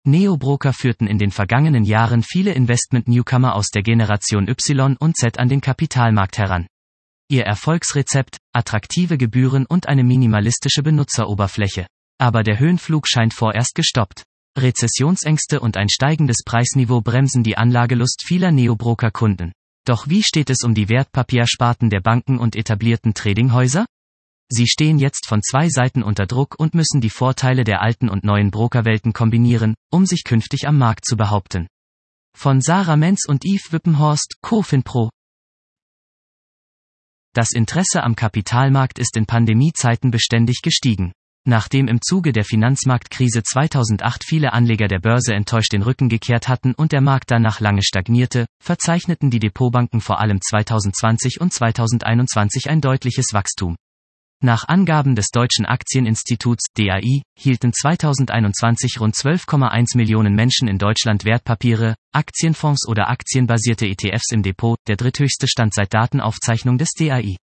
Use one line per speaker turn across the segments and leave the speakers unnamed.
Neobroker führten in den vergangenen Jahren viele Investment-Newcomer aus der Generation Y und Z an den Kapitalmarkt heran. Ihr Erfolgsrezept: attraktive Gebühren und eine minimalistische Benutzeroberfläche. Aber der Höhenflug scheint vorerst gestoppt. Rezessionsängste und ein steigendes Preisniveau bremsen die Anlagelust vieler Neobroker-Kunden. Doch wie steht es um die Wertpapiersparten der Banken und etablierten Tradinghäuser? Sie stehen jetzt von zwei Seiten unter Druck und müssen die Vorteile der alten und neuen Brokerwelten kombinieren, um sich künftig am Markt zu behaupten. Von Sarah Menz und Yves Wippenhorst, CoFinPro. Das Interesse am Kapitalmarkt ist in Pandemiezeiten beständig gestiegen. Nachdem im Zuge der Finanzmarktkrise 2008 viele Anleger der Börse enttäuscht den Rücken gekehrt hatten und der Markt danach lange stagnierte, verzeichneten die Depotbanken vor allem 2020 und 2021 ein deutliches Wachstum. Nach Angaben des Deutschen Aktieninstituts, DAI, hielten 2021 rund 12,1 Millionen Menschen in Deutschland Wertpapiere, Aktienfonds oder aktienbasierte ETFs im Depot, der dritthöchste Stand seit Datenaufzeichnung des DAI.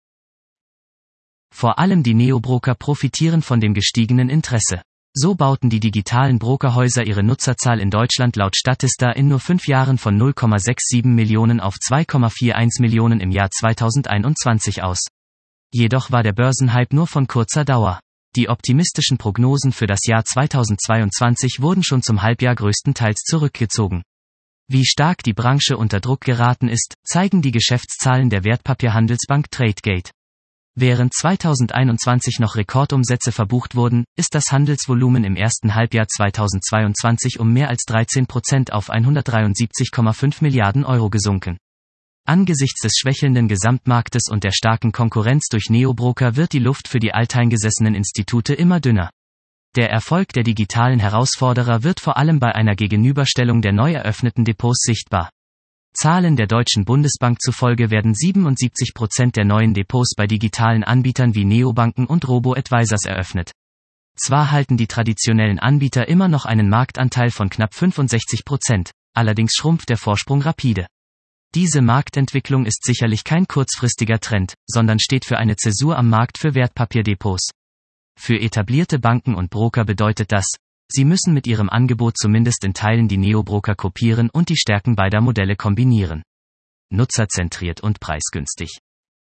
Vor allem die Neobroker profitieren von dem gestiegenen Interesse. So bauten die digitalen Brokerhäuser ihre Nutzerzahl in Deutschland laut Statista in nur 5 Jahren von 0,67 Millionen auf 2,41 Millionen im Jahr 2021 aus. Jedoch war der Börsenhype nur von kurzer Dauer. Die optimistischen Prognosen für das Jahr 2022 wurden schon zum Halbjahr größtenteils zurückgezogen. Wie stark die Branche unter Druck geraten ist, zeigen die Geschäftszahlen der Wertpapierhandelsbank Tradegate. Während 2021 noch Rekordumsätze verbucht wurden, ist das Handelsvolumen im ersten Halbjahr 2022 um mehr als 13% auf 173,5 Milliarden Euro gesunken. Angesichts des schwächelnden Gesamtmarktes und der starken Konkurrenz durch Neobroker wird die Luft für die alteingesessenen Institute immer dünner. Der Erfolg der digitalen Herausforderer wird vor allem bei einer Gegenüberstellung der neu eröffneten Depots sichtbar. Zahlen der Deutschen Bundesbank zufolge werden 77% der neuen Depots bei digitalen Anbietern wie Neobanken und Robo-Advisors eröffnet. Zwar halten die traditionellen Anbieter immer noch einen Marktanteil von knapp 65%, allerdings schrumpft der Vorsprung rapide. Diese Marktentwicklung ist sicherlich kein kurzfristiger Trend, sondern steht für eine Zäsur am Markt für Wertpapierdepots. Für etablierte Banken und Broker bedeutet das: Sie müssen mit ihrem Angebot zumindest in Teilen die Neobroker kopieren und die Stärken beider Modelle kombinieren. Nutzerzentriert und preisgünstig.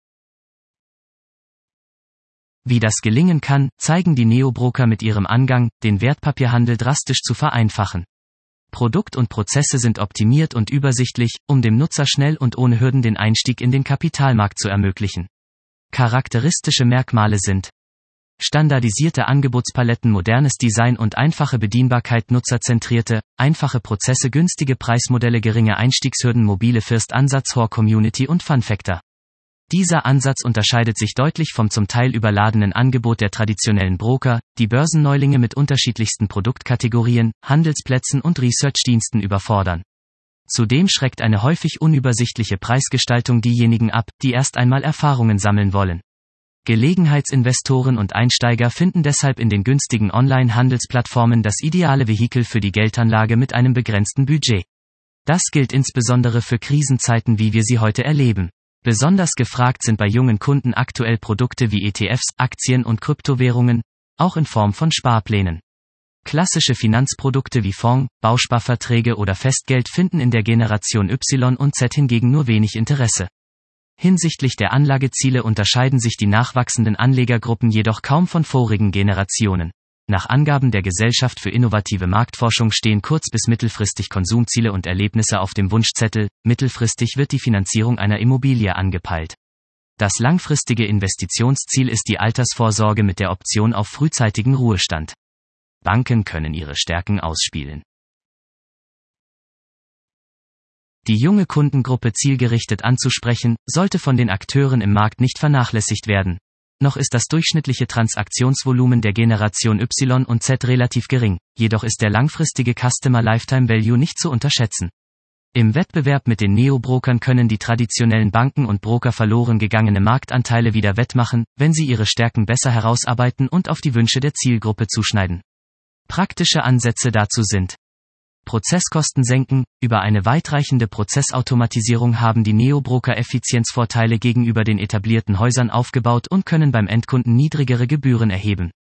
Wie das gelingen kann, zeigen die Neobroker mit ihrem Angang, den Wertpapierhandel drastisch zu vereinfachen. Produkt und Prozesse sind optimiert und übersichtlich, um dem Nutzer schnell und ohne Hürden den Einstieg in den Kapitalmarkt zu ermöglichen. Charakteristische Merkmale sind: standardisierte Angebotspaletten, modernes Design und einfache Bedienbarkeit, nutzerzentrierte, einfache Prozesse, günstige Preismodelle, geringe Einstiegshürden, mobile First-Ansatz, Hohe Community und Fun-Factor. Dieser Ansatz unterscheidet sich deutlich vom zum Teil überladenen Angebot der traditionellen Broker, die Börsenneulinge mit unterschiedlichsten Produktkategorien, Handelsplätzen und Research-Diensten überfordern. Zudem schreckt eine häufig unübersichtliche Preisgestaltung diejenigen ab, die erst einmal Erfahrungen sammeln wollen. Gelegenheitsinvestoren und Einsteiger finden deshalb in den günstigen Online-Handelsplattformen das ideale Vehikel für die Geldanlage mit einem begrenzten Budget. Das gilt insbesondere für Krisenzeiten, wie wir sie heute erleben. Besonders gefragt sind bei jungen Kunden aktuell Produkte wie ETFs, Aktien und Kryptowährungen, auch in Form von Sparplänen. Klassische Finanzprodukte wie Fonds, Bausparverträge oder Festgeld finden in der Generation Y und Z hingegen nur wenig Interesse. Hinsichtlich der Anlageziele unterscheiden sich die nachwachsenden Anlegergruppen jedoch kaum von vorigen Generationen. Nach Angaben der Gesellschaft für innovative Marktforschung stehen kurz- bis mittelfristig Konsumziele und Erlebnisse auf dem Wunschzettel, mittelfristig wird die Finanzierung einer Immobilie angepeilt. Das langfristige Investitionsziel ist die Altersvorsorge mit der Option auf frühzeitigen Ruhestand. Banken können ihre Stärken ausspielen. Die junge Kundengruppe zielgerichtet anzusprechen, sollte von den Akteuren im Markt nicht vernachlässigt werden. Noch ist das durchschnittliche Transaktionsvolumen der Generation Y und Z relativ gering, jedoch ist der langfristige Customer Lifetime Value nicht zu unterschätzen. Im Wettbewerb mit den Neobrokern können die traditionellen Banken und Broker verloren gegangene Marktanteile wieder wettmachen, wenn sie ihre Stärken besser herausarbeiten und auf die Wünsche der Zielgruppe zuschneiden. Praktische Ansätze dazu sind: Prozesskosten senken. Über eine weitreichende Prozessautomatisierung haben die Neobroker Effizienzvorteile gegenüber den etablierten Häusern aufgebaut und können beim Endkunden niedrigere Gebühren erheben.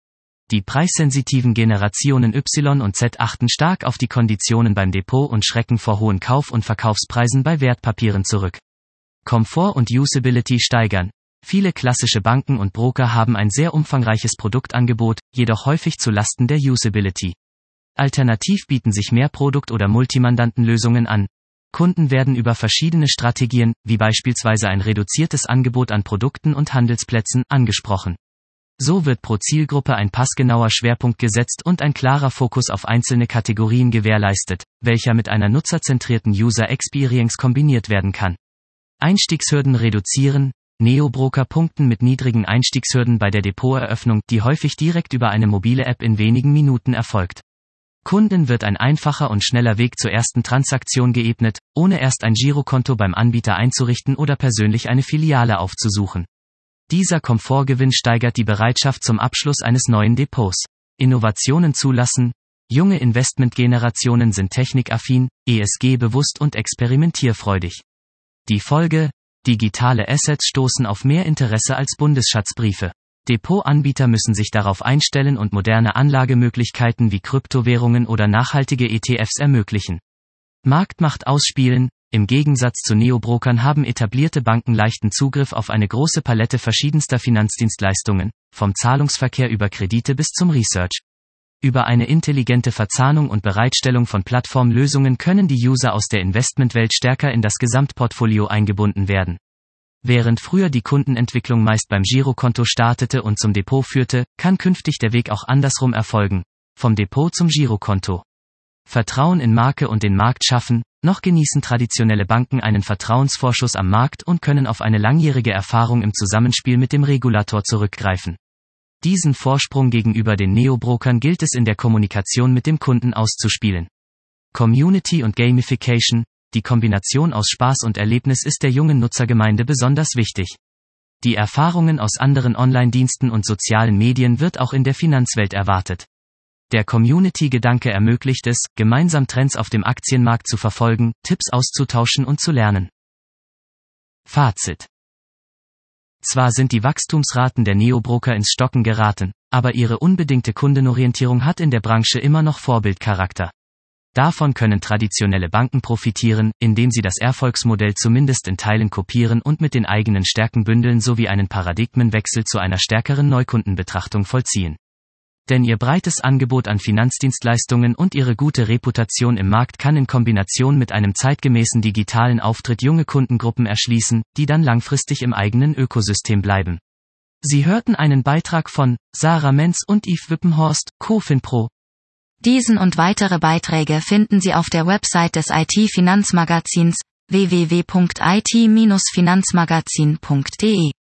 Die preissensitiven Generationen Y und Z achten stark auf die Konditionen beim Depot und schrecken vor hohen Kauf- und Verkaufspreisen bei Wertpapieren zurück. Komfort und Usability steigern. Viele klassische Banken und Broker haben ein sehr umfangreiches Produktangebot, jedoch häufig zu Lasten der Usability. Alternativ bieten sich mehr Produkt- oder Multimandantenlösungen an. Kunden werden über verschiedene Strategien, wie beispielsweise ein reduziertes Angebot an Produkten und Handelsplätzen, angesprochen. So wird pro Zielgruppe ein passgenauer Schwerpunkt gesetzt und ein klarer Fokus auf einzelne Kategorien gewährleistet, welcher mit einer nutzerzentrierten User Experience kombiniert werden kann. Einstiegshürden reduzieren. Neobroker punkten mit niedrigen Einstiegshürden bei der Depoteröffnung, die häufig direkt über eine mobile App in wenigen Minuten erfolgt. Kunden wird ein einfacher und schneller Weg zur ersten Transaktion geebnet, ohne erst ein Girokonto beim Anbieter einzurichten oder persönlich eine Filiale aufzusuchen. Dieser Komfortgewinn steigert die Bereitschaft zum Abschluss eines neuen Depots. Innovationen zulassen. Junge Investmentgenerationen sind technikaffin, ESG-bewusst und experimentierfreudig. Die Folge: digitale Assets stoßen auf mehr Interesse als Bundesschatzbriefe. Depotanbieter müssen sich darauf einstellen und moderne Anlagemöglichkeiten wie Kryptowährungen oder nachhaltige ETFs ermöglichen. Marktmacht ausspielen. Im Gegensatz zu Neobrokern haben etablierte Banken leichten Zugriff auf eine große Palette verschiedenster Finanzdienstleistungen, vom Zahlungsverkehr über Kredite bis zum Research. Über eine intelligente Verzahnung und Bereitstellung von Plattformlösungen können die User aus der Investmentwelt stärker in das Gesamtportfolio eingebunden werden. Während früher die Kundenentwicklung meist beim Girokonto startete und zum Depot führte, kann künftig der Weg auch andersrum erfolgen, vom Depot zum Girokonto. Vertrauen in Marke und den Markt schaffen. Noch genießen traditionelle Banken einen Vertrauensvorschuss am Markt und können auf eine langjährige Erfahrung im Zusammenspiel mit dem Regulator zurückgreifen. Diesen Vorsprung gegenüber den Neobrokern gilt es in der Kommunikation mit dem Kunden auszuspielen. Community und Gamification. Die Kombination aus Spaß und Erlebnis ist der jungen Nutzergemeinde besonders wichtig. Die Erfahrungen aus anderen Online-Diensten und sozialen Medien wird auch in der Finanzwelt erwartet. Der Community-Gedanke ermöglicht es, gemeinsam Trends auf dem Aktienmarkt zu verfolgen, Tipps auszutauschen und zu lernen. Fazit: Zwar sind die Wachstumsraten der Neobroker ins Stocken geraten, aber ihre unbedingte Kundenorientierung hat in der Branche immer noch Vorbildcharakter. Davon können traditionelle Banken profitieren, indem sie das Erfolgsmodell zumindest in Teilen kopieren und mit den eigenen Stärken bündeln sowie einen Paradigmenwechsel zu einer stärkeren Neukundenbetrachtung vollziehen. Denn ihr breites Angebot an Finanzdienstleistungen und ihre gute Reputation im Markt kann in Kombination mit einem zeitgemäßen digitalen Auftritt junge Kundengruppen erschließen, die dann langfristig im eigenen Ökosystem bleiben. Sie hörten einen Beitrag von Sarah Menz und Yves Wippenhorst, CoFinPro.
Diesen und weitere Beiträge finden Sie auf der Website des IT-Finanzmagazins www.it-finanzmagazin.de.